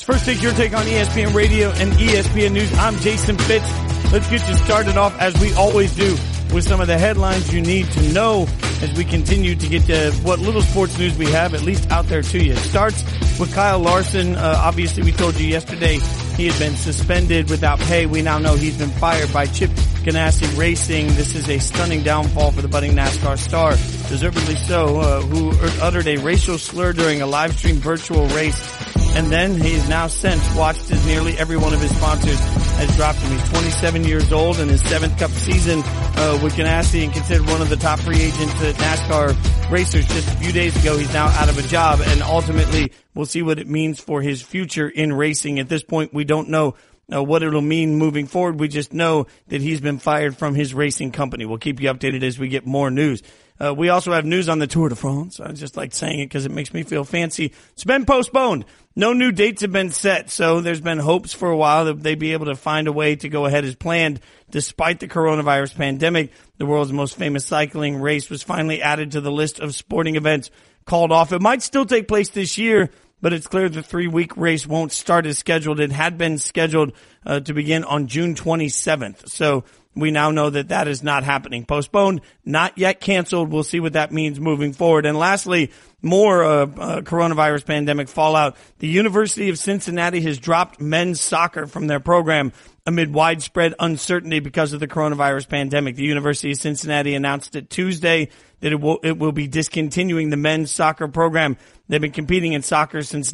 First Take Your Take on ESPN Radio and ESPN News. I'm Jason Fitz. Let's get you started off, as we always do, with some of the headlines you need to know as we continue to get what little sports news we have, at least out there to you. It starts with Kyle Larson. Obviously, we told you yesterday he had been suspended without pay. We now know he's been fired by Chip Ganassi Racing. This is a stunning downfall for the budding NASCAR star, deservedly so, who uttered a racial slur during a live stream virtual race. And then he has now since watched as nearly every one of his sponsors has dropped him. He's 27 years old in his 7th Cup season with Ganassi, and considered one of the top free agent NASCAR racers. Just a few days ago, he's now out of a job, and ultimately we'll see what it means for his future in racing. At this point, we don't know what it'll mean moving forward. We just know that he's been fired from his racing company. We'll keep you updated as we get more news. We also have news on the Tour de France. I just like saying it because it makes me feel fancy. It's been postponed. No new dates have been set, so there's been hopes for a while that they'd be able to find a way to go ahead as planned. Despite the coronavirus pandemic, the world's most famous cycling race was finally added to the list of sporting events called off. It might still take place this year, but it's clear the 3-week race won't start as scheduled. It had been scheduled to begin on June 27th. So we now know that that is not happening. Postponed, not yet canceled. We'll see what that means moving forward. And lastly, more coronavirus pandemic fallout. The University of Cincinnati has dropped men's soccer from their program amid widespread uncertainty because of the coronavirus pandemic. The University of Cincinnati announced it Tuesday that it will be discontinuing the men's soccer program. They've been competing in soccer since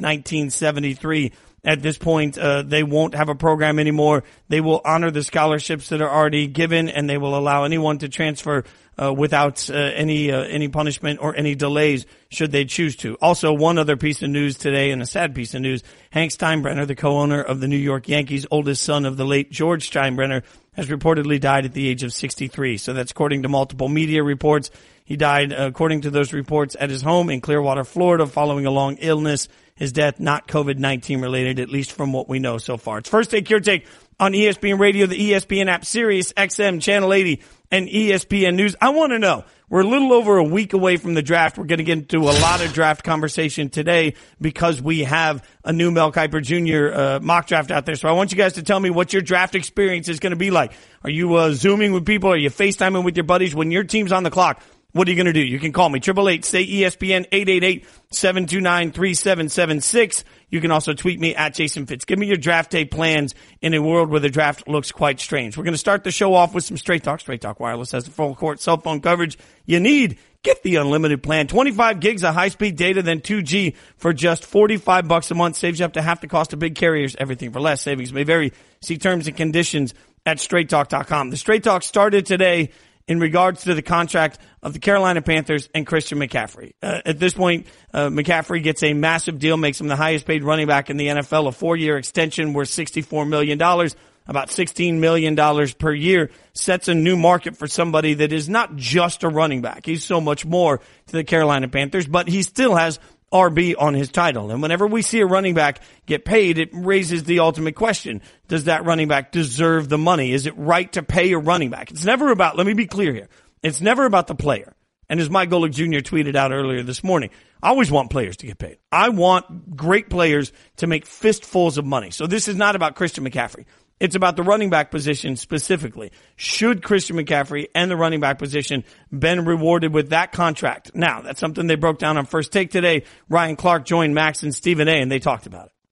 1973. At this point, they won't have a program anymore. They will honor the scholarships that are already given, and they will allow anyone to transfer without any punishment or any delays should they choose to. Also, one other piece of news today, and a sad piece of news: Hank Steinbrenner, the co-owner of the New York Yankees, oldest son of the late George Steinbrenner, has reportedly died at the age of 63. So that's according to multiple media reports. He died, according to those reports, at his home in Clearwater, Florida, following a long illness. His death not COVID-19 related, at least from what we know so far. It's First Take Your Take on ESPN Radio, the ESPN app, Sirius XM, Channel 80, and ESPN News. I want to know, we're a little over a week away from the draft. We're going to get into a lot of draft conversation today because we have a new Mel Kiper Jr. Mock draft out there. So I want you guys to tell me what your draft experience is going to be like. Are you Zooming with people? Are you FaceTiming with your buddies? When your team's on the clock, what are you going to do? You can call me, 888-SAY-ESPN, 888-729-3776. You can also tweet me at Jason Fitz. Give me your draft day plans in a world where the draft looks quite strange. We're going to start the show off with some Straight Talk. Straight Talk Wireless has the full court cell phone coverage you need. Get the unlimited plan. 25 gigs of high-speed data, then 2G for just $45 a month. Saves you up to half the cost of big carriers. Everything for less. Savings may vary. See terms and conditions at straighttalk.com. The Straight Talk started today in regards to the contract of the Carolina Panthers and Christian McCaffrey. At this point, McCaffrey gets a massive deal, makes him the highest paid running back in the NFL, a 4-year extension worth $64 million, about $16 million per year, sets a new market for somebody that is not just a running back. He's so much more to the Carolina Panthers, but he still has RB on his title. And whenever we see a running back get paid, it raises the ultimate question. Does that running back deserve the money? Is it right to pay a running back? It's never about, let me be clear here, it's never about the player. And as Mike Golick Jr. tweeted out earlier this morning, I always want players to get paid. I want great players to make fistfuls of money. So this is not about Christian McCaffrey. It's about the running back position specifically. Should Christian McCaffrey and the running back position been rewarded with that contract? Now, that's something they broke down on First Take today. Ryan Clark joined Max and Stephen A., and they talked about it.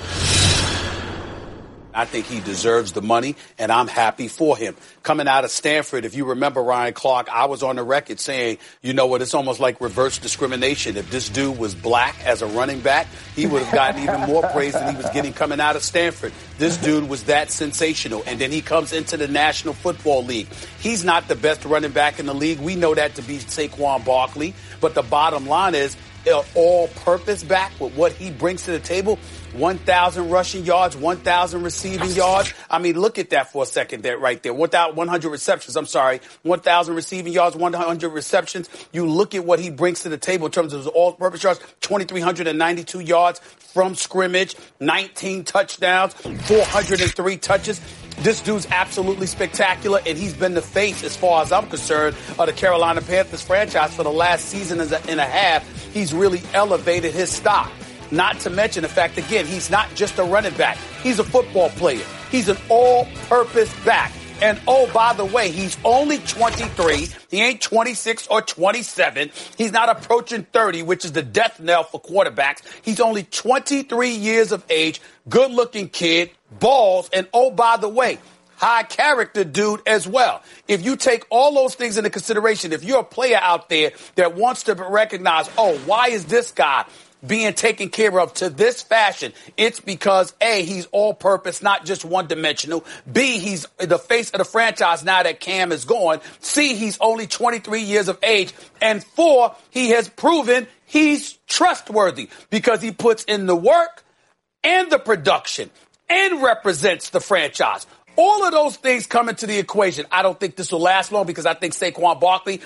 I think he deserves the money, and I'm happy for him. Coming out of Stanford, if you remember Ryan Clark, I was on the record saying, you know what, it's almost like reverse discrimination. If this dude was black as a running back, he would have gotten even more praise than he was getting coming out of Stanford. This dude was that sensational. And then he comes into the National Football League. He's not the best running back in the league. We know that to be Saquon Barkley. But the bottom line is, an all-purpose back with what he brings to the table, 1,000 rushing yards, 1,000 receiving yards. I mean, look at that for a second there, right there. 100 receptions, 1,000 receiving yards, 100 receptions. You look at what he brings to the table in terms of his all-purpose yards, 2,392 yards from scrimmage, 19 touchdowns, 403 touches. This dude's absolutely spectacular, and he's been the face, as far as I'm concerned, of the Carolina Panthers franchise for the last season and a half. He's really elevated his stock. Not to mention the fact, again, he's not just a running back. He's a football player. He's an all-purpose back. And, oh, by the way, he's only 23. He ain't 26 or 27. He's not approaching 30, which is the death knell for quarterbacks. He's only 23 years of age, good-looking kid, balls, and, oh, by the way, high character dude as well. If you take all those things into consideration, if you're a player out there that wants to recognize, oh, why is this guy being taken care of to this fashion? It's because A, he's all purpose, not just one dimensional. B, he's the face of the franchise now that Cam is gone. C, he's only 23 years of age. And 4, he has proven he's trustworthy because he puts in the work and the production and represents the franchise. All of those things come into the equation. I don't think this will last long because I think Saquon Barkley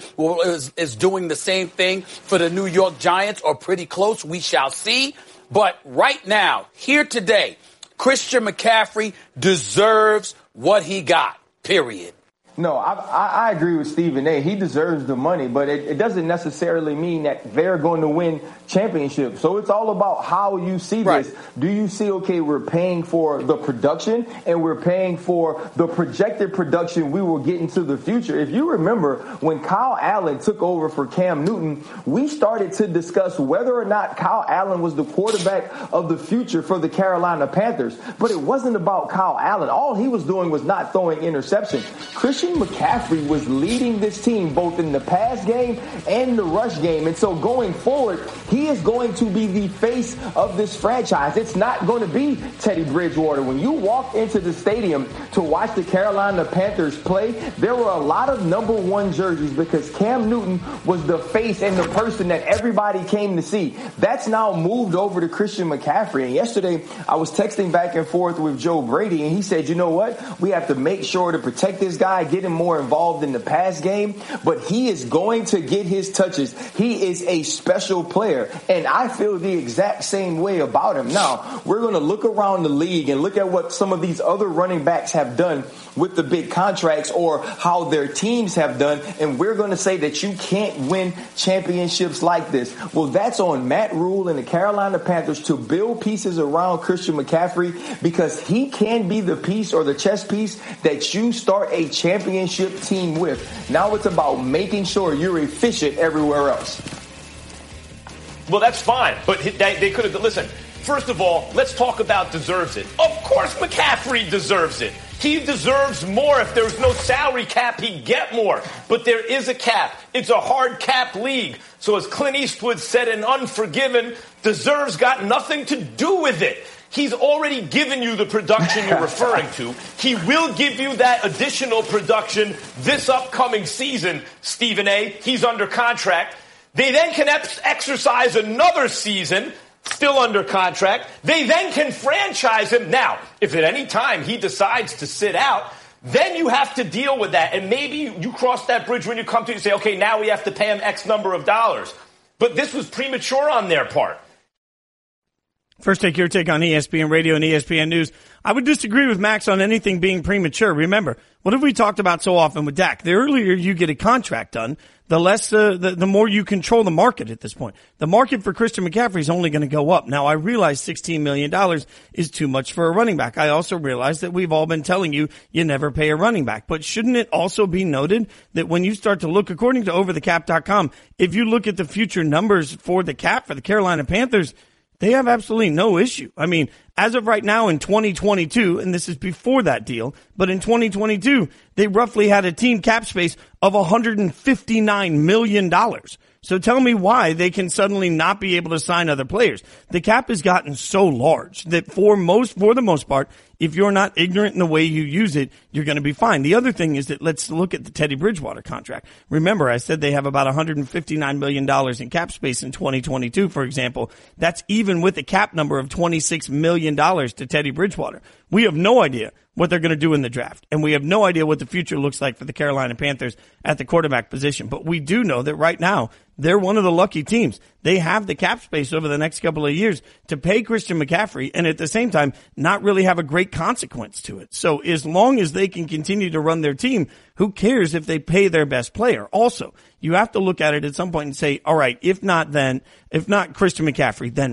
is doing the same thing for the New York Giants, or pretty close. We shall see. But right now, here today, Christian McCaffrey deserves what he got, period. No, I agree with Stephen A. He deserves the money, but it doesn't necessarily mean that they're going to win championships. So it's all about how you see this. Do you see, okay, we're paying for the production and we're paying for the projected production we will get into the future? If you remember, when Kyle Allen took over for Cam Newton, we started to discuss whether or not Kyle Allen was the quarterback of the future for the Carolina Panthers. But it wasn't about Kyle Allen. All he was doing was not throwing interceptions. Christian McCaffrey was leading this team both in the pass game and the rush game. And so going forward, he is going to be the face of this franchise. It's not going to be Teddy Bridgewater. When you walked into the stadium to watch the Carolina Panthers play, there were a lot of number 1 jerseys because Cam Newton was the face and the person that everybody came to see. That's now moved over to Christian McCaffrey. And yesterday, I was texting back and forth with Joe Brady, and he said, you know what? We have to make sure to protect this guy, get him more involved in the pass game, but he is going to get his touches. He is a special player, and I feel the exact same way about him. Now, we're going to look around the league and look at what some of these other running backs have done with the big contracts or how their teams have done, and we're going to say that you can't win championships like this. Well, that's on Matt Rule and the Carolina Panthers to build pieces around Christian McCaffrey, because he can be the piece or the chess piece that you start a championship team with. Now it's about making sure you're efficient everywhere else. Well, that's fine, but they could have, listen, first of all, let's talk about deserves it. Of course McCaffrey deserves it. He deserves more. If there was no salary cap, he'd get more. But there is a cap. It's a hard cap league. So as Clint Eastwood said in Unforgiven, deserves got nothing to do with it. He's already given you the production you're referring to. He will give you that additional production this upcoming season, Stephen A. He's under contract. They then can exercise another season, still under contract. They then can franchise him. Now, if at any time he decides to sit out, then you have to deal with that. And maybe you cross that bridge when you come to it and say, okay, now we have to pay him X number of dollars. But this was premature on their part. First Take, your take on ESPN Radio and ESPN News. I would disagree with Max on anything being premature. Remember, what have we talked about so often with Dak? The earlier you get a contract done, the less, the more you control the market at this point. The market for Christian McCaffrey is only going to go up. Now, I realize $16 million is too much for a running back. I also realize that we've all been telling you never pay a running back. But shouldn't it also be noted that when you start to look, according to overthecap.com, if you look at the future numbers for the cap for the Carolina Panthers, they have absolutely no issue. I mean, as of right now in 2022, and this is before that deal, but in 2022, they roughly had a team cap space of $159 million. So tell me why they can suddenly not be able to sign other players. The cap has gotten so large that for the most part, if you're not ignorant in the way you use it, you're going to be fine. The other thing is that let's look at the Teddy Bridgewater contract. Remember, I said they have about $159 million in cap space in 2022, for example. That's even with a cap number of $26 million to Teddy Bridgewater. We have no idea what they're going to do in the draft, and we have no idea what the future looks like for the Carolina Panthers at the quarterback position. But we do know that right now, they're one of the lucky teams. They have the cap space over the next couple of years to pay Christian McCaffrey and at the same time not really have a great consequence to it. So as long as they can continue to run their team, who cares if they pay their best player? Also, you have to look at it at some point and say, all right, if not Christian McCaffrey, then what?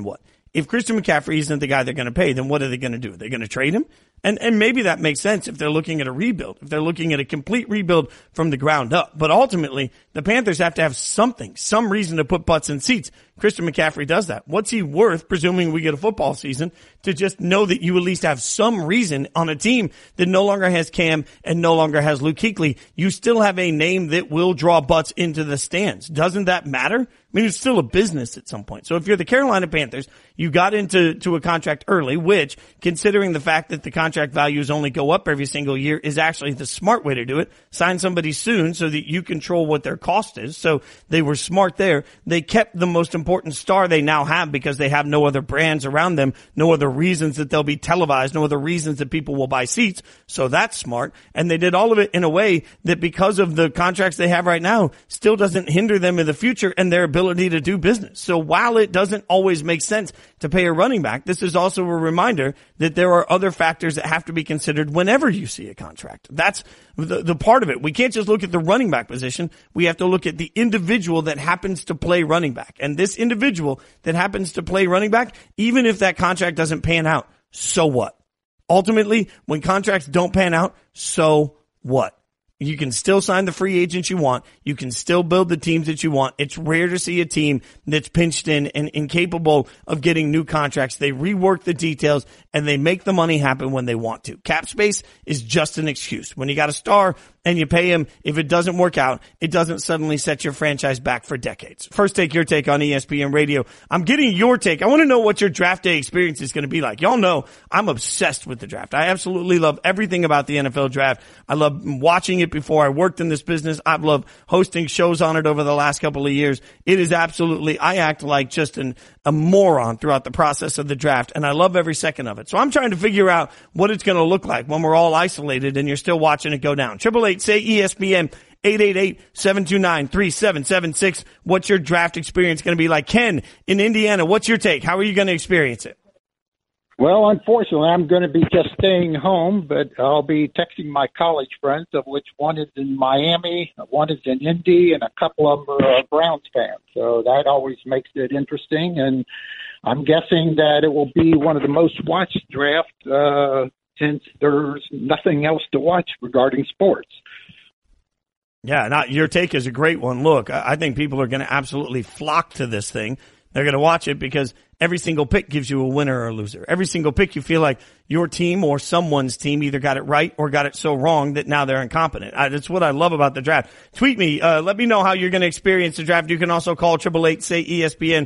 if Christian McCaffrey isn't the guy they're going to pay, then what are they going to do? They're going to trade him? And maybe that makes sense if they're looking at a rebuild, if they're looking at a complete rebuild from the ground up. But ultimately, the Panthers have to have something, some reason to put butts in seats. Christian McCaffrey does that. What's he worth, presuming we get a football season, to just know that you at least have some reason on a team that no longer has Cam and no longer has Luke Kuechly? You still have a name that will draw butts into the stands. Doesn't that matter? I mean, it's still a business at some point. So if you're the Carolina Panthers, you got into a contract early, which, considering the fact that the contract values only go up every single year, is actually the smart way to do it. Sign somebody soon so that you control what their cost is. So they were smart there. They kept the most important star they now have because they have no other brands around them, no other reasons that they'll be televised, no other reasons that people will buy seats. So that's smart. And they did all of it in a way that, because of the contracts they have right now, still doesn't hinder them in the future and their ability to do business. So while it doesn't always make sense to pay a running back, this is also a reminder that there are other factors that have to be considered whenever you see a contract. That's the part of it. We can't just look at the running back position. We have to look at the individual that happens to play running back. And this individual that happens to play running back, even if that contract doesn't pan out, so what? Ultimately, when contracts don't pan out, so what? You can still sign the free agents you want. You can still build the teams that you want. It's rare to see a team that's pinched in and incapable of getting new contracts. They rework the details and they make the money happen when they want to. Cap space is just an excuse. When you got a star and you pay him, if it doesn't work out, it doesn't suddenly set your franchise back for decades. First Take, your take on ESPN Radio. I'm getting your take. I want to know what your draft day experience is going to be like. Y'all know I'm obsessed with the draft. I absolutely love everything about the NFL draft. I love watching it before I worked in this business. I've loved hosting shows on it over the last couple of years. It is absolutely, I act like just a moron throughout the process of the draft, and I love every second of it. So I'm trying to figure out what it's going to look like when we're all isolated and you're still watching it go down. 888-SAY-ESPN, 888-729-3776. What's your draft experience going to be like? Ken in Indiana, what's your take? How are you going to experience it? Well, unfortunately, I'm going to be just staying home, but I'll be texting my college friends, of which one is in Miami, one is in Indy, and a couple of them are Browns fans. So that always makes it interesting, and I'm guessing that it will be one of the most watched drafts since there's nothing else to watch regarding sports. Yeah, your take is a great one. Look, I think people are going to absolutely flock to this thing. They're going to watch it because every single pick gives you a winner or a loser. Every single pick, you feel like your team or someone's team either got it right or got it so wrong that now they're incompetent. That's what I love about the draft. Tweet me. Let me know how you're going to experience the draft. You can also call 888-SAY-ESPN,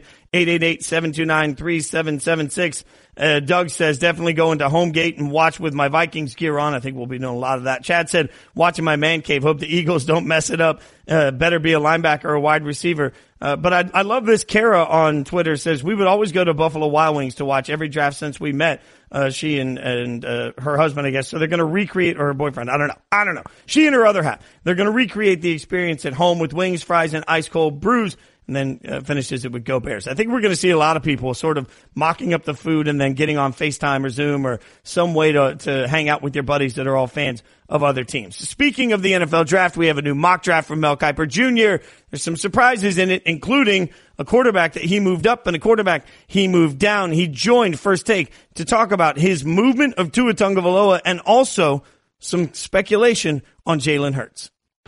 888-729-3776. Doug says, definitely go into Homegate and watch with my Vikings gear on. I think we'll be doing a lot of that. Chad said, watching my man cave. Hope the Eagles don't mess it up. Better be a linebacker or a wide receiver. But I love this. Kara on Twitter says, we would always go to Buffalo Wild Wings to watch every draft since we met. She and her husband, I guess. So they're going to recreate, or her boyfriend. I don't know. She and her other half. They're going to recreate the experience at home with wings, fries, and ice cold brews. And then finishes it with Go Bears. I think we're going to see a lot of people sort of mocking up the food and then getting on FaceTime or Zoom or some way to hang out with your buddies that are all fans of other teams. Speaking of the NFL draft, we have a new mock draft from Mel Kiper Jr. There's some surprises in it, including a quarterback that he moved up and a quarterback he moved down. He joined First Take to talk about his movement of Tua Tagovailoa and also some speculation on Jalen Hurts.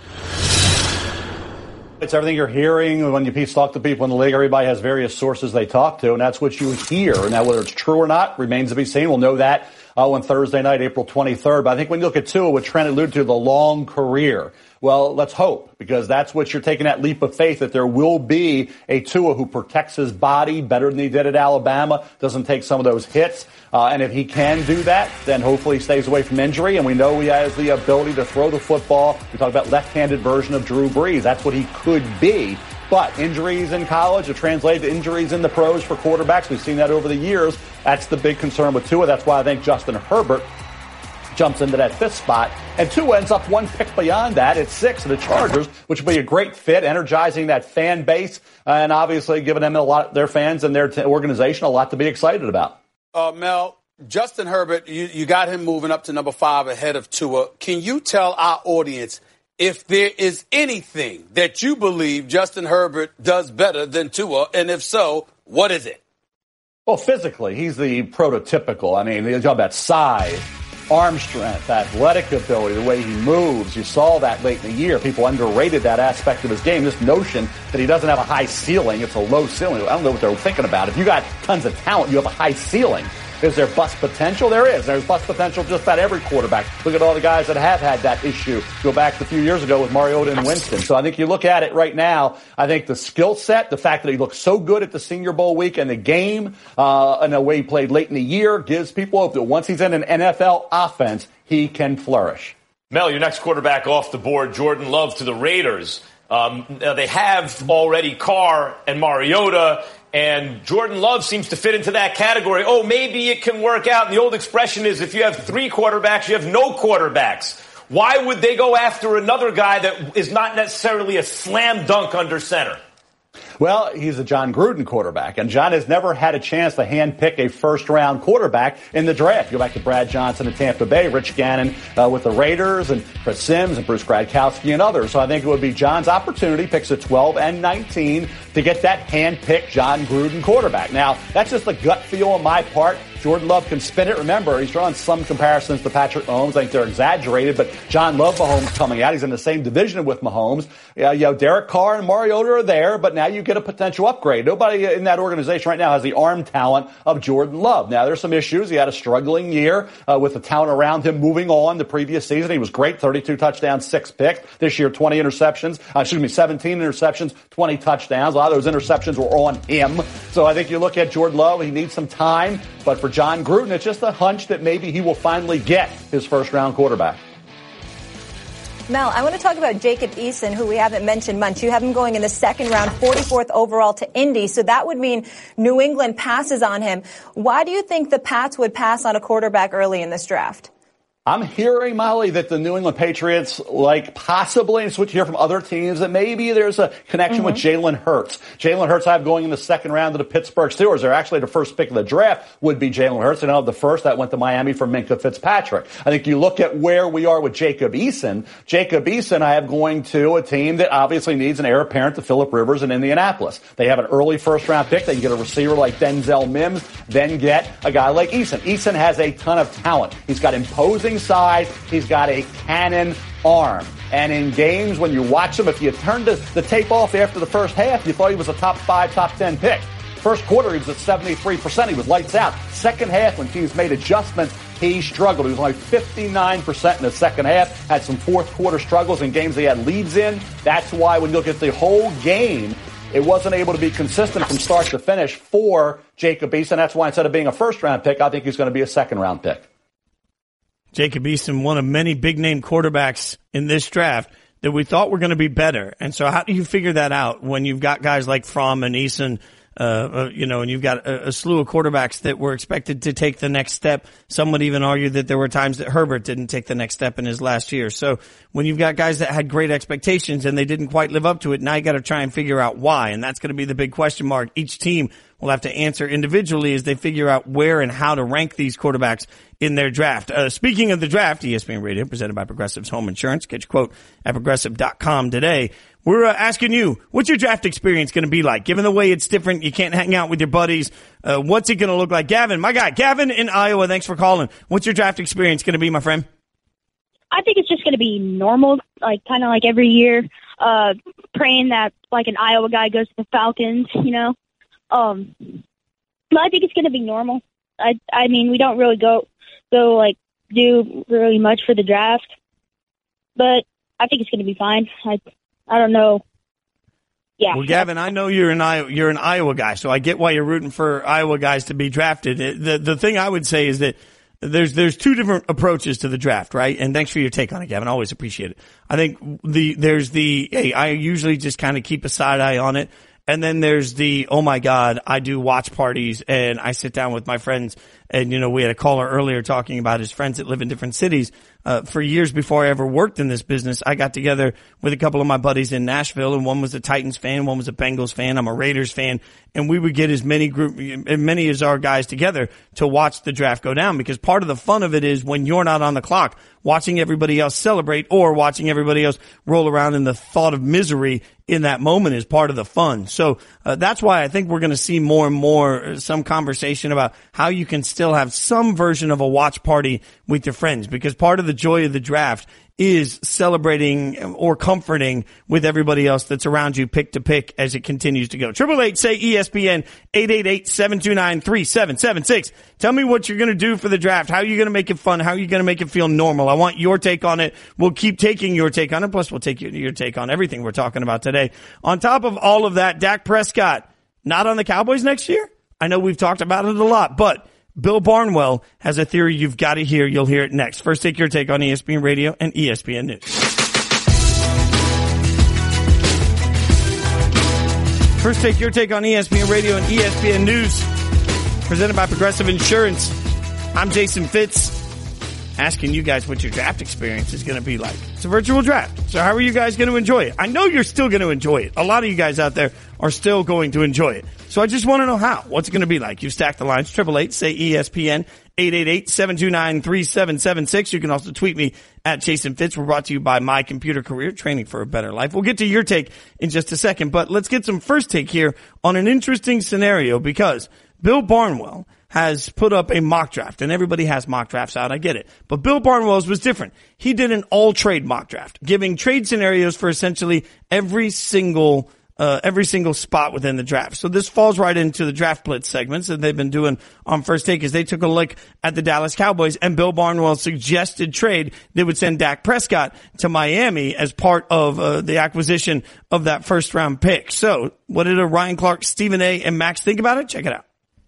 It's everything you're hearing when you talk to people in the league. Everybody has various sources they talk to, and that's what you hear. Now, whether it's true or not remains to be seen. We'll know that on Thursday night, April 23rd. But I think when you look at Tua, what Trent alluded to, the long career, well, let's hope, because that's what you're taking, that leap of faith, that there will be a Tua who protects his body better than he did at Alabama, doesn't take some of those hits. And if he can do that, then hopefully he stays away from injury. And we know he has the ability to throw the football. We talk about left-handed version of Drew Brees. That's what he could be. But injuries in college have translated to injuries in the pros for quarterbacks. We've seen that over the years. That's the big concern with Tua. That's why I think Justin Herbert jumps into that fifth spot. And Tua ends up one pick beyond that at 6 of the Chargers, which would be a great fit, energizing that fan base and obviously giving them their fans and their organization a lot to be excited about. Mel, Justin Herbert, you got him moving up to number 5 ahead of Tua. Can you tell our audience if there is anything that you believe Justin Herbert does better than Tua, and if so, what is it? Well, physically, he's the prototypical. I mean, you talk about size, arm strength, athletic ability, the way he moves. You saw that late in the year. People underrated that aspect of his game. This notion that he doesn't have a high ceiling, it's a low ceiling. I don't know what they're thinking about. If you got tons of talent, you have a high ceiling. Is there bust potential? There is. There's bust potential just about every quarterback. Look at all the guys that have had that issue. Go back a few years ago with Mariota and Winston. So I think you look at it right now, I think the skill set, the fact that he looked so good at the Senior Bowl week and the game, and the way he played late in the year gives people hope that once he's in an NFL offense, he can flourish. Mel, your next quarterback off the board, Jordan Love to the Raiders. They have already Carr and Mariota, and Jordan Love seems to fit into that category. Oh, maybe it can work out. And the old expression is if you have 3 quarterbacks, you have no quarterbacks. Why would they go after another guy that is not necessarily a slam dunk under center? Well, he's a John Gruden quarterback, and John has never had a chance to handpick a first-round quarterback in the draft. Go back to Brad Johnson in Tampa Bay, Rich Gannon with the Raiders, and Chris Sims and Bruce Gradkowski and others. So I think it would be John's opportunity, picks at 12 and 19, to get that handpicked John Gruden quarterback. Now, that's just a gut feel on my part. Jordan Love can spin it. Remember, he's drawn some comparisons to Patrick Mahomes. I think they're exaggerated, but John Love Mahomes coming out. He's in the same division with Mahomes. Derek Carr and Mariota are there, but now you get a potential upgrade. Nobody in that organization right now has the arm talent of Jordan Love. Now, there's some issues. He had a struggling year with the talent around him moving on the previous season. He was great, 32 touchdowns, 6 picks. This year, 17 interceptions, 20 touchdowns. A lot of those interceptions were on him. So I think you look at Jordan Love, he needs some time, but for John Gruden, it's just a hunch that maybe he will finally get his first-round quarterback. Mel, I want to talk about Jacob Eason, who we haven't mentioned much. You have him going in the second round, 44th overall to Indy. So that would mean New England passes on him. Why do you think the Pats would pass on a quarterback early in this draft? I'm hearing, Molly, that the New England Patriots, possibly, and switch here from other teams, that maybe there's a connection with Jalen Hurts. Jalen Hurts I have going in the second round to the Pittsburgh Steelers. They're actually the first pick of the draft would be Jalen Hurts. They don't have the first. That went to Miami for Minkah Fitzpatrick. I think you look at where we are with Jacob Eason. Jacob Eason I have going to a team that obviously needs an heir apparent to Phillip Rivers in Indianapolis. They have an early first-round pick. They can get a receiver like Denzel Mims, then get a guy like Eason. Eason has a ton of talent. He's got imposing size. He's got a cannon arm. And in games, when you watch him, if you turned the tape off after the first half, you thought he was a top 5, top 10 pick. First quarter, he was at 73%. He was lights out. Second half, when teams made adjustments, he struggled. He was only 59% in the second half. Had some fourth quarter struggles in games they had leads in. That's why when you look at the whole game, it wasn't able to be consistent from start to finish for Jacob Eason. That's why instead of being a first-round pick, I think he's going to be a second-round pick. Jacob Eason, one of many big-name quarterbacks in this draft that we thought were going to be better. And so how do you figure that out when you've got guys like Fromm and Eason, and you've got a slew of quarterbacks that were expected to take the next step? Some would even argue that there were times that Herbert didn't take the next step in his last year. So when you've got guys that had great expectations and they didn't quite live up to it, now you got to try and figure out why. And that's going to be the big question mark each team will have to answer individually as they figure out where and how to rank these quarterbacks in their draft. Speaking of the draft, ESPN Radio, presented by Progressive's Home Insurance. Get your quote at Progressive.com today. We're asking you, what's your draft experience going to be like? Given the way it's different, you can't hang out with your buddies. What's it going to look like? Gavin, my guy, Gavin in Iowa, thanks for calling. What's your draft experience going to be, my friend? I think it's just going to be normal, kind of like every year, praying that an Iowa guy goes to the Falcons, But I think it's going to be normal. I mean, we don't really do really much for the draft, but I think it's going to be fine. I don't know. Yeah. Well, Gavin, I know you're an Iowa guy, so I get why you're rooting for Iowa guys to be drafted. The thing I would say is that there's two different approaches to the draft, right? And thanks for your take on it, Gavin. I always appreciate it. I think I usually just kind of keep a side eye on it. And then there's oh my God, I do watch parties and I sit down with my friends. And, we had a caller earlier talking about his friends that live in different cities. for years before I ever worked in this business, I got together with a couple of my buddies in Nashville, and one was a Titans fan, one was a Bengals fan, I'm a Raiders fan, and we would get as many as our guys together to watch the draft go down, because part of the fun of it is when you're not on the clock, watching everybody else celebrate or watching everybody else roll around in the thought of misery in that moment is part of the fun. So that's why I think we're going to see more and more some conversation about how you can still have some version of a watch party with your friends, because part of the joy of the draft is celebrating or comforting with everybody else that's around you pick to pick as it continues to go. 888-SAY-ESPN, 888-729-3776. Tell me what you're going to do for the draft. How are you going to make it fun? How are you going to make it feel normal? I want your take on it. We'll keep taking your take on it. Plus, we'll take your take on everything we're talking about today. On top of all of that, Dak Prescott, not on the Cowboys next year? I know we've talked about it a lot, but Bill Barnwell has a theory you've got to hear. You'll hear it next. First, take your take on ESPN Radio and ESPN News. First, take your take on ESPN Radio and ESPN News. Presented by Progressive Insurance. I'm Jason Fitz, asking you guys what your draft experience is going to be like. It's a virtual draft, so how are you guys going to enjoy it? I know you're still going to enjoy it. A lot of you guys out there are still going to enjoy it. So I just want to know how. What's it going to be like? You stack the lines. 888-SAY-ESPN, 888-729-3776. You can also tweet me at Jason Fitz. We're brought to you by My Computer Career, training for a better life. We'll get to your take in just a second, but let's get some first take here on an interesting scenario, because Bill Barnwell has put up a mock draft, and everybody has mock drafts out. I get it. But Bill Barnwell's was different. He did an all-trade mock draft, giving trade scenarios for essentially every single spot within the draft. So this falls right into the draft blitz segments that they've been doing on First Take, as they took a look at the Dallas Cowboys, and Bill Barnwell suggested trade. They would send Dak Prescott to Miami as part of the acquisition of that first round pick. So what did Ryan Clark, Stephen A., and Max think about it? Check it out.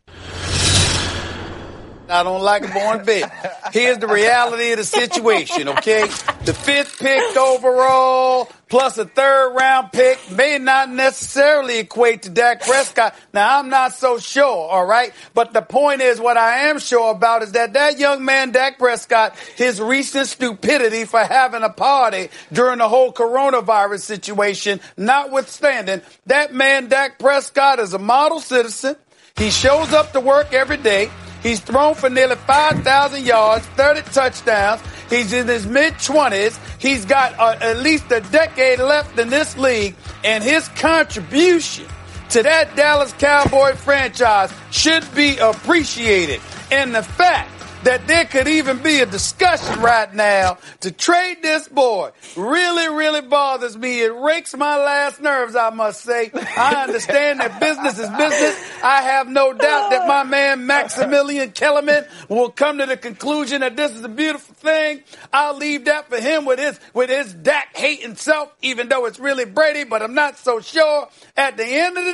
I don't like it one bit. Here's the reality of the situation, okay? The 5th pick overall plus a 3rd round pick may not necessarily equate to Dak Prescott. Now, I'm not so sure, all right? But the point is, what I am sure about is that young man, Dak Prescott, his recent stupidity for having a party during the whole coronavirus situation, notwithstanding, that man, Dak Prescott, is a model citizen. He shows up to work every day. He's thrown for nearly 5,000 yards, 30 touchdowns. He's in his mid-20s. He's got at least a decade left in this league, and his contribution to that Dallas Cowboy franchise should be appreciated. And the fact that there could even be a discussion right now to trade this boy really, really bothers me. It rakes my last nerves, I must say. I understand that business is business. I have no doubt that my man Maximilian Kellerman will come to the conclusion that this is a beautiful thing. I'll leave that for him with his Dak hating self, even though it's really Brady, but I'm not so sure. At the end of the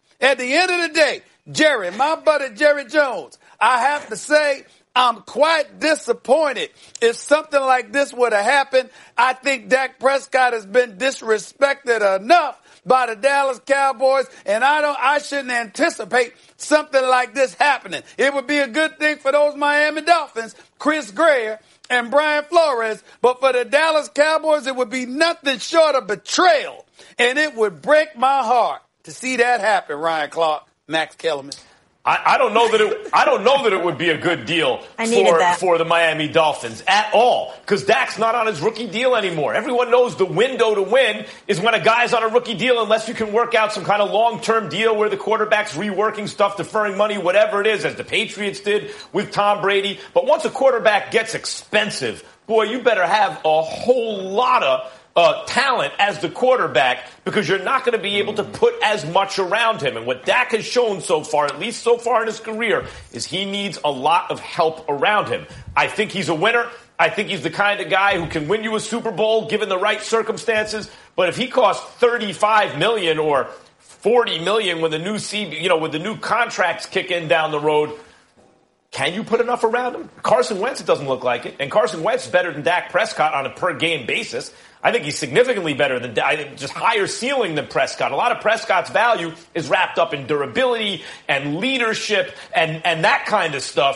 day, Jerry, my buddy Jerry Jones, I have to say, I'm quite disappointed if something like this would have happened. I think Dak Prescott has been disrespected enough by the Dallas Cowboys, and I shouldn't anticipate something like this happening. It would be a good thing for those Miami Dolphins, Chris Greer and Brian Flores, but for the Dallas Cowboys, it would be nothing short of betrayal, and it would break my heart to see that happen. Ryan Clark, Max Kellerman. I don't know that it would be a good deal for the Miami Dolphins at all, because Dak's not on his rookie deal anymore. Everyone knows the window to win is when a guy's on a rookie deal, unless you can work out some kind of long-term deal where the quarterback's reworking stuff, deferring money, whatever it is, as the Patriots did with Tom Brady. But once a quarterback gets expensive, boy, you better have a whole lot of talent as the quarterback, because you're not going to be able to put as much around him. And what Dak has shown so far, at least so far in his career, is he needs a lot of help around him. I think he's a winner. I think he's the kind of guy who can win you a Super Bowl given the right circumstances. But if he costs $35 million or $40 million when the new contracts kick in down the road, can you put enough around him? Carson Wentz, it doesn't look like it. And Carson Wentz is better than Dak Prescott on a per-game basis. I think he's significantly better than, just higher ceiling than Prescott. A lot of Prescott's value is wrapped up in durability and leadership and that kind of stuff.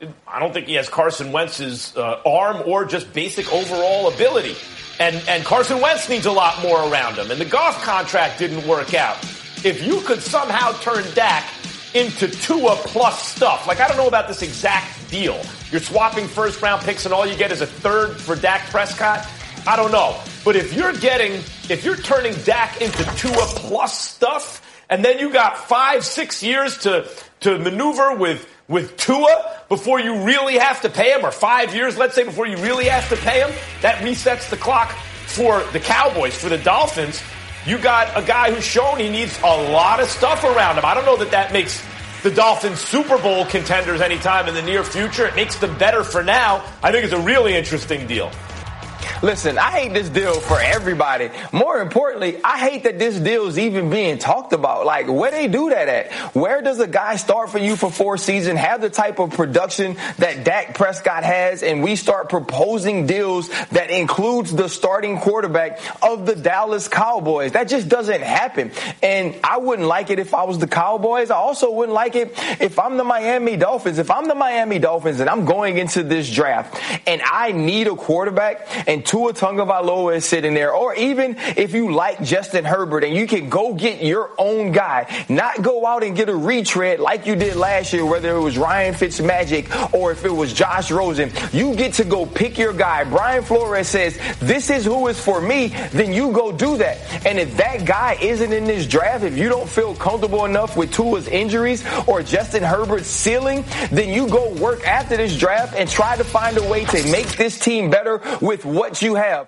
I don't think he has Carson Wentz's arm or just basic overall ability. And Carson Wentz needs a lot more around him. And the Goff contract didn't work out. If you could somehow turn Dak into Tua plus stuff, like I don't know about this exact deal. You're swapping first-round picks and all you get is a third for Dak Prescott. I don't know. But if you're turning Dak into Tua plus stuff, and then you got 5-6 years to maneuver with Tua before you really have to pay him, or 5 years, let's say, before you really have to pay him, that resets the clock for the Cowboys. For the Dolphins, you got a guy who's shown he needs a lot of stuff around him. I don't know that makes the Dolphins Super Bowl contenders anytime in the near future. It makes them better for now. I think it's a really interesting deal. Listen, I hate this deal for everybody. More importantly, I hate that this deal is even being talked about. Like, where they do that at? Where does a guy start for you for 4 seasons, have the type of production that Dak Prescott has, and we start proposing deals that includes the starting quarterback of the Dallas Cowboys? That just doesn't happen. And I wouldn't like it if I was the Cowboys. I also wouldn't like it if I'm the Miami Dolphins. If I'm the Miami Dolphins and I'm going into this draft and I need a quarterback and Tua Tagovailoa is sitting there, or even if you like Justin Herbert and you can go get your own guy, not go out and get a retread like you did last year, whether it was Ryan Fitzmagic or if it was Josh Rosen, you get to go pick your guy. Brian Flores says, this is who is for me, then you go do that. And if that guy isn't in this draft, if you don't feel comfortable enough with Tua's injuries or Justin Herbert's ceiling, then you go work after this draft and try to find a way to make this team better with what you have.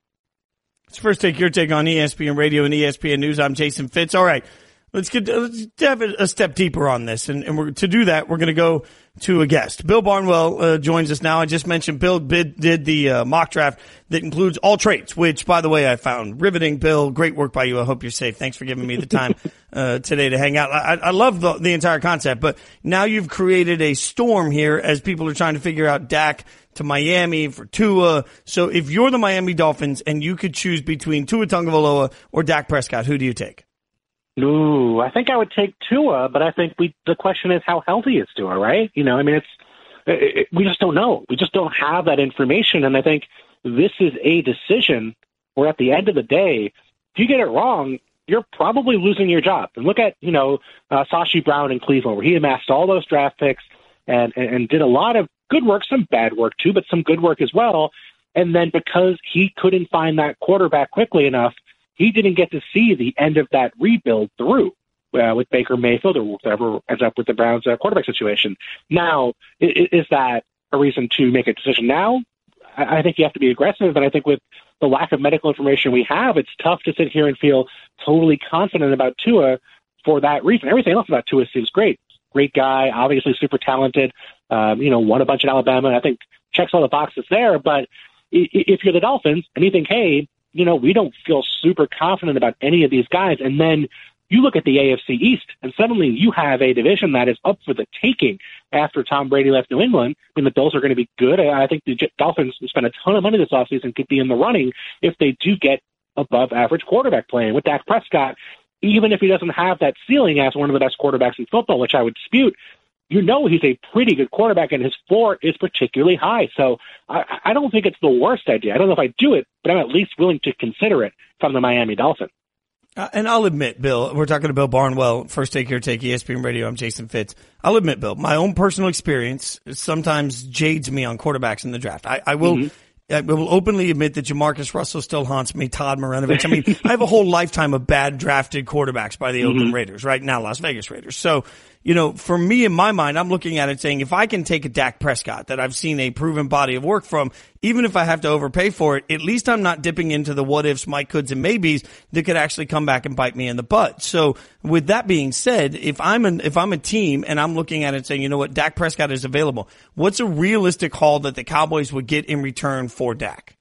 Let's first take your take on ESPN Radio and ESPN News. I'm Jason Fitz. All right, let's have a step deeper on this. And to do that, we're going to go to a guest. Bill Barnwell joins us now. I just mentioned Bill did the mock draft that includes all traits, which, by the way, I found riveting. Bill, great work by you. I hope you're safe. Thanks for giving me the time today to hang out. I love the entire concept, but now you've created a storm here as people are trying to figure out Dak to Miami for Tua. So if you're the Miami Dolphins and you could choose between Tua Tagovailoa or Dak Prescott, who do you take? Ooh, I think I would take Tua, but I think the question is how healthy is Tua, right? You know, I mean, we just don't know. We just don't have that information, and I think this is a decision where at the end of the day, if you get it wrong, you're probably losing your job. And look at, Sashi Brown in Cleveland, where he amassed all those draft picks and did a lot of good work, some bad work too, but some good work as well. And then because he couldn't find that quarterback quickly enough, he didn't get to see the end of that rebuild through with Baker Mayfield or whatever ends up with the Browns quarterback situation. Now, is that a reason to make a decision now? I think you have to be aggressive, but I think with the lack of medical information we have, it's tough to sit here and feel totally confident about Tua for that reason. Everything else about Tua seems great. Great guy, obviously super talented, won a bunch in Alabama. I think checks all the boxes there. But if you're the Dolphins and you think, hey, we don't feel super confident about any of these guys, and then you look at the AFC East, and suddenly you have a division that is up for the taking after Tom Brady left New England. I mean, the Bills are going to be good. I think the Dolphins spend a ton of money this offseason, could be in the running if they do get above average quarterback play. And with Dak Prescott, even if he doesn't have that ceiling as one of the best quarterbacks in football, which I would dispute, he's a pretty good quarterback, and his floor is particularly high. So I don't think it's the worst idea. I don't know if I'd do it, but I'm at least willing to consider it from the Miami Dolphins. And I'll admit, Bill, we're talking to Bill Barnwell, First Take Your Take, ESPN Radio. I'm Jason Fitz. I'll admit, Bill, my own personal experience sometimes jades me on quarterbacks in the draft. I will openly admit that Jamarcus Russell still haunts me, Todd Marinovich. I mean, I have a whole lifetime of bad drafted quarterbacks by the Oakland Raiders, right now Las Vegas Raiders. So, for me, in my mind, I'm looking at it saying, if I can take a Dak Prescott that I've seen a proven body of work from, even if I have to overpay for it, at least I'm not dipping into the what ifs, might, coulds, and maybes that could actually come back and bite me in the butt. So with that being said, if I'm a team and I'm looking at it saying, you know what, Dak Prescott is available, what's a realistic haul that the Cowboys would get in return for Dak?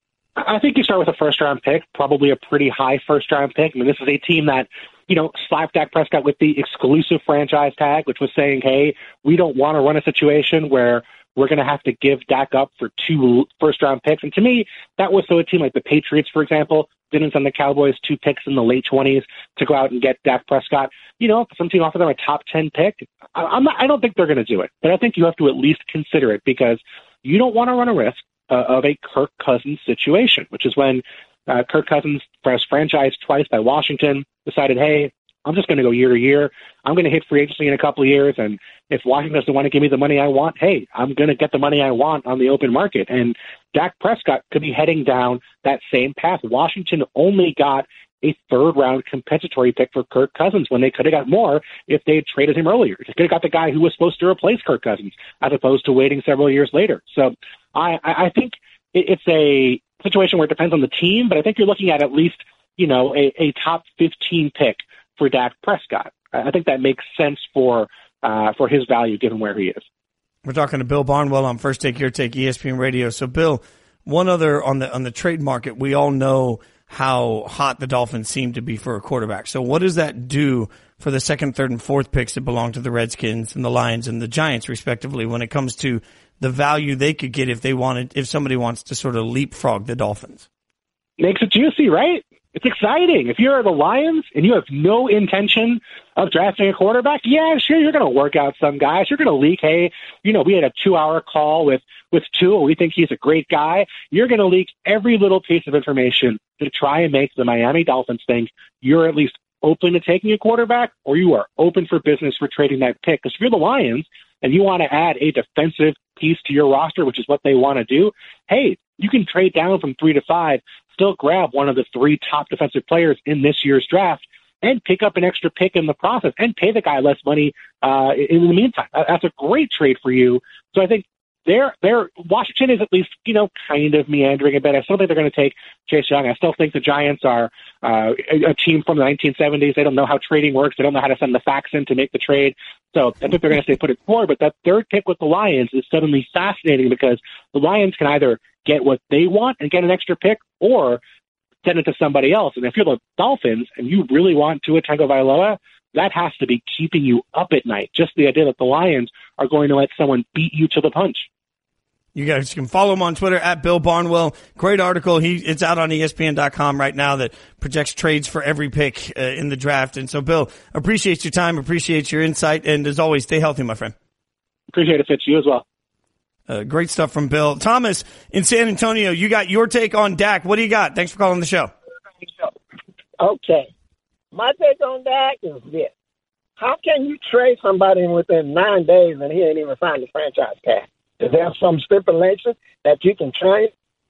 I think you start with a first-round pick, probably a pretty high first-round pick. I mean, this is a team that, slapped Dak Prescott with the exclusive franchise tag, which was saying, hey, we don't want to run a situation where we're going to have to give Dak up for 2 first-round picks. And to me, that was so a team like the Patriots, for example, didn't send the Cowboys 2 picks in the late 20s to go out and get Dak Prescott. You know, if some team offered them a top 10 pick, I don't think they're going to do it. But I think you have to at least consider it because you don't want to run a risk of a Kirk Cousins situation, which is when Kirk Cousins was franchised twice by Washington, decided, hey, I'm just going to go year to year. I'm going to hit free agency in a couple of years, and if Washington doesn't want to give me the money I want, hey, I'm going to get the money I want on the open market. And Dak Prescott could be heading down that same path. Washington only got a third-round compensatory pick for Kirk Cousins when they could have got more if they had traded him earlier. They could have got the guy who was supposed to replace Kirk Cousins as opposed to waiting several years later. So I think it's a situation where it depends on the team, but I think you're looking at least, you know, a top 15 pick for Dak Prescott. I think that makes sense for his value given where he is. We're talking to Bill Barnwell on First Take Your Take, ESPN Radio. So, Bill, one other on the trade market, we all know how hot the Dolphins seem to be for a quarterback. So what does that do for the second, third, and fourth picks that belong to the Redskins and the Lions and the Giants, respectively, when it comes to the value they could get if somebody wants to sort of leapfrog the Dolphins? Makes it juicy, right? It's exciting. If you're the Lions and you have no intention of drafting a quarterback, yeah, sure, you're going to work out some guys. You're going to leak, hey, you know, we had a 2-hour call with Tua. We think he's a great guy. You're going to leak every little piece of information to try and make the Miami Dolphins think you're at least open to taking a quarterback or you are open for business for trading that pick. Because if you're the Lions and you want to add a defensive piece to your roster, which is what they want to do, hey, you can trade down from 3 to 5, still grab one of the 3 top defensive players in this year's draft and pick up an extra pick in the process and pay the guy less money in the meantime. That's a great trade for you. So I think Washington is at least, you know, kind of meandering a bit. I still think they're going to take Chase Young. I still think the Giants are a team from the 1970s. They don't know how trading works. They don't know how to send the fax in to make the trade. So I think they're going to say put it forward. But that third pick with the Lions is suddenly fascinating because the Lions can either get what they want and get an extra pick or send it to somebody else. And if you're the Dolphins and you really want Tua Tagovailoa, that has to be keeping you up at night. Just the idea that the Lions are going to let someone beat you to the punch. You guys can follow him on Twitter at Bill Barnwell. Great article. It's out on ESPN.com right now that projects trades for every pick in the draft. And so, Bill, appreciate your time, appreciate your insight, and as always, stay healthy, my friend. Appreciate it, Fitz. You as well. Great stuff from Bill. Thomas in San Antonio, you got your take on Dak. What do you got? Thanks for calling the show. Okay. My take on Dak is this. How can you trade somebody within 9 days and he ain't even signed the franchise tag? Is there some stipulation that you can trade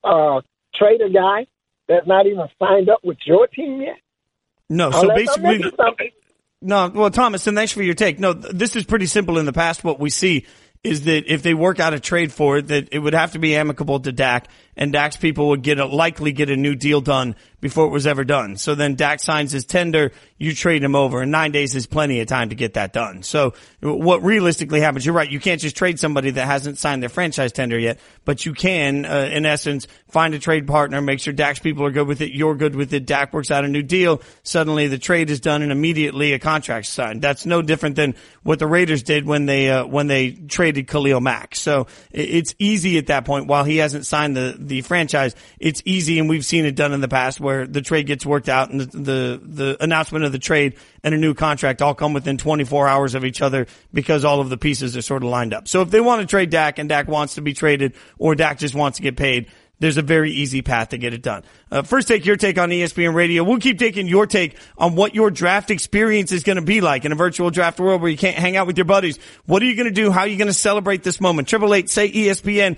a guy that's not even signed up with your team yet? No, so basically, no. Well, Thomas, and thanks for your take. No, this is pretty simple in the past. What we see is that if they work out a trade for it, that it would have to be amicable to Dak, and Dak's people would likely get a new deal done before it was ever done. So then Dak signs his tender, you trade him over, and 9 days is plenty of time to get that done. So what realistically happens, you're right, you can't just trade somebody that hasn't signed their franchise tender yet, but you can, in essence, find a trade partner, make sure Dak's people are good with it, you're good with it, Dak works out a new deal, suddenly the trade is done and immediately a contract's signed. That's no different than what the Raiders did when they traded Khalil Mack. So it's easy at that point. While he hasn't signed the franchise, it's easy, and we've seen it done in the past where the trade gets worked out and the announcement of the trade and a new contract all come within 24 hours of each other because all of the pieces are sort of lined up. So if they want to trade Dak and Dak wants to be traded or Dak just wants to get paid, there's a very easy path to get it done. First Take Your Take on ESPN Radio. We'll keep taking your take on what your draft experience is going to be like in a virtual draft world where you can't hang out with your buddies. What are you going to do? How are you going to celebrate this moment? 888-SAY-ESPN,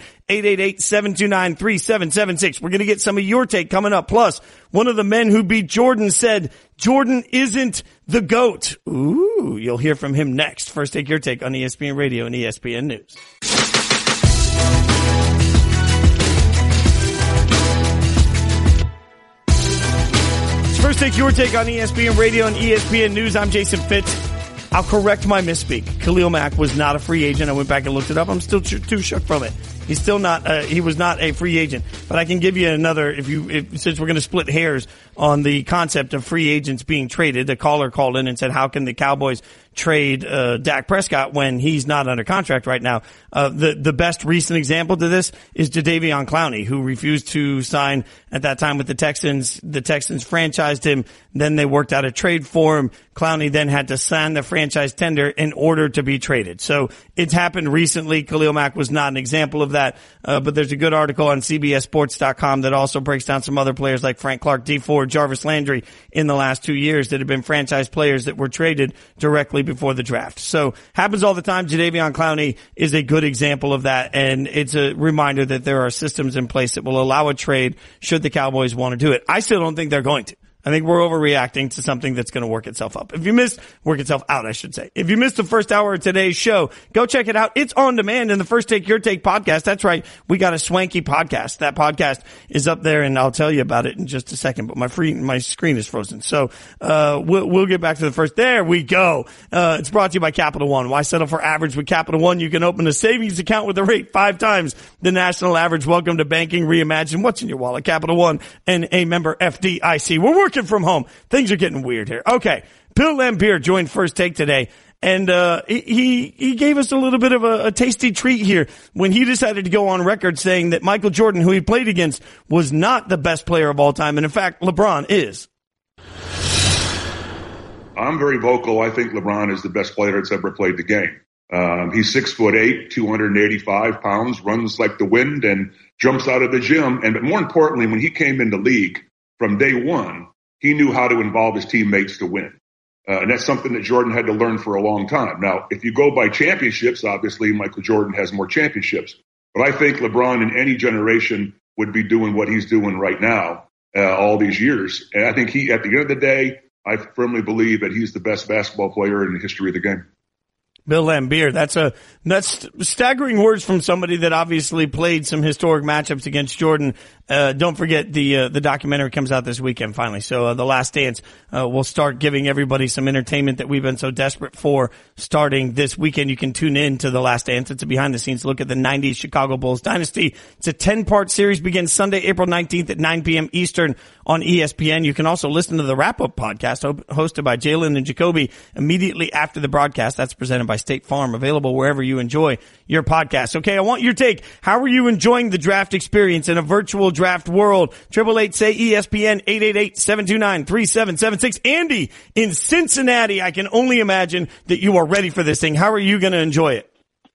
888-729-3776. We're going to get some of your take coming up. Plus, one of the men who beat Jordan said Jordan isn't the GOAT. Ooh, you'll hear from him next. First Take Your Take on ESPN Radio and ESPN News. First Take Your Take on ESPN Radio and ESPN News. I'm Jason Fitz. I'll correct my misspeak. Khalil Mack was not a free agent. I went back and looked it up. I'm still too shook from it. He's still not, he was not a free agent. But I can give you another, since we're going to split hairs on the concept of free agents being traded. The caller called in and said, how can the Cowboys trade Dak Prescott when he's not under contract right now? The best recent example to this is Jadeveon Clowney, who refused to sign at that time with the Texans. The Texans franchised him. Then they worked out a trade for him. Clowney then had to sign the franchise tender in order to be traded. So it's happened recently. Khalil Mack was not an example of that. But there's a good article on CBSSports.com that also breaks down some other players like Frank Clark, Dee Ford, Jarvis Landry in the last 2 years that have been franchise players that were traded directly before the draft. So happens all the time. Jadeveon Clowney is a good example of that. And it's a reminder that there are systems in place that will allow a trade should the Cowboys want to do it. I still don't think they're going to. I think we're overreacting to something that's going to work itself up. Work itself out, I should say. If you missed the first hour of today's show, go check it out. It's on demand in the First Take Your Take podcast. That's right. We got a swanky podcast. That podcast is up there, and I'll tell you about it in just a second. But my screen is frozen. So, we'll get back to the first. There we go. It's brought to you by Capital One. Why settle for average with Capital One? You can open a savings account with a rate 5 times the national average. Welcome to banking reimagined. What's in your wallet? Capital One and a member FDIC. We're working from home. Things are getting weird here. Okay. Bill Laimbeer joined First Take today, and he gave us a little bit of a tasty treat here when he decided to go on record saying that Michael Jordan, who he played against, was not the best player of all time, and in fact, LeBron is. I'm very vocal. I think LeBron is the best player that's ever played the game. He's 6'8", 285 pounds, runs like the wind, and jumps out of the gym. And more importantly, when he came in the league from day one, he knew how to involve his teammates to win. And that's something that Jordan had to learn for a long time. Now, if you go by championships, obviously Michael Jordan has more championships. But I think LeBron in any generation would be doing what he's doing right now all these years. And I think at the end of the day, I firmly believe that he's the best basketball player in the history of the game. Bill Laimbeer. That's staggering words from somebody that obviously played some historic matchups against Jordan. Don't forget the documentary comes out this weekend finally. So, The Last Dance, will start giving everybody some entertainment that we've been so desperate for starting this weekend. You can tune in to The Last Dance. It's a behind the scenes look at the 90s Chicago Bulls dynasty. It's a 10-part series, begins Sunday, April 19th at 9 p.m. Eastern on ESPN. You can also listen to the wrap-up podcast hosted by Jalen and Jacoby immediately after the broadcast. That's presented by State Farm, available wherever you enjoy your podcast. Okay, I want your take. How are you enjoying the draft experience in a virtual draft world? 888-SAY-ESPN, 888-729-3776. Andy in Cincinnati, I can only imagine that you are ready for this thing. How are you going to enjoy it?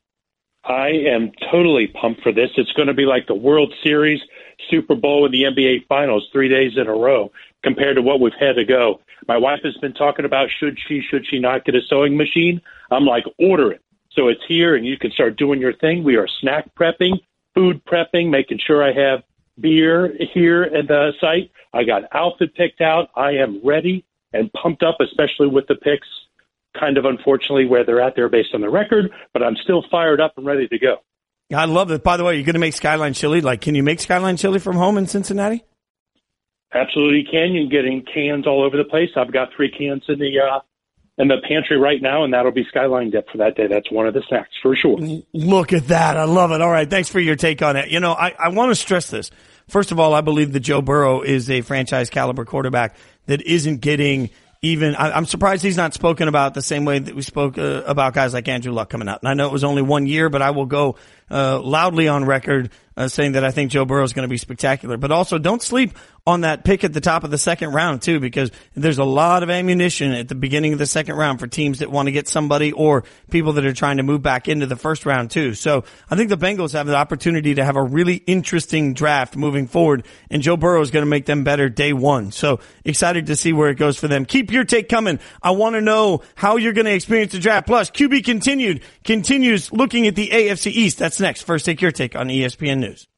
I am totally pumped for this. It's going to be like the World Series, Super Bowl, and the NBA Finals 3 days in a row compared to what we've had to go. My wife has been talking about should she not get a sewing machine. I'm like, order it. So it's here, and you can start doing your thing. We are snack prepping, food prepping, making sure I have beer here at the site. I got outfit picked out. I am ready and pumped up, especially with the picks, kind of unfortunately where they're at there based on the record, but I'm still fired up and ready to go. I love it. By the way, you're going to make Skyline Chili. Can you make Skyline Chili from home in Cincinnati? Absolutely can. You're getting cans all over the place. I've got 3 cans in the pantry right now, and that'll be Skyline dip for that day. That's one of the snacks for sure. Look at that. I love it. All right. Thanks for your take on it. I want to stress this. First of all, I believe that Joe Burrow is a franchise caliber quarterback that isn't getting even, I'm surprised he's not spoken about the same way that we spoke about guys like Andrew Luck coming out. And I know it was only 1 year, but I will go loudly on record saying that I think Joe Burrow is going to be spectacular. But also don't sleep on that pick at the top of the second round too, because there's a lot of ammunition at the beginning of the second round for teams that want to get somebody or people that are trying to move back into the first round too. So I think the Bengals have the opportunity to have a really interesting draft moving forward, and Joe Burrow is going to make them better day one. So excited to see where it goes for them. Keep your take coming. I want to know how you're going to experience the draft. Plus, QB continues looking at the AFC East. That's next. First, take your take on ESPN News.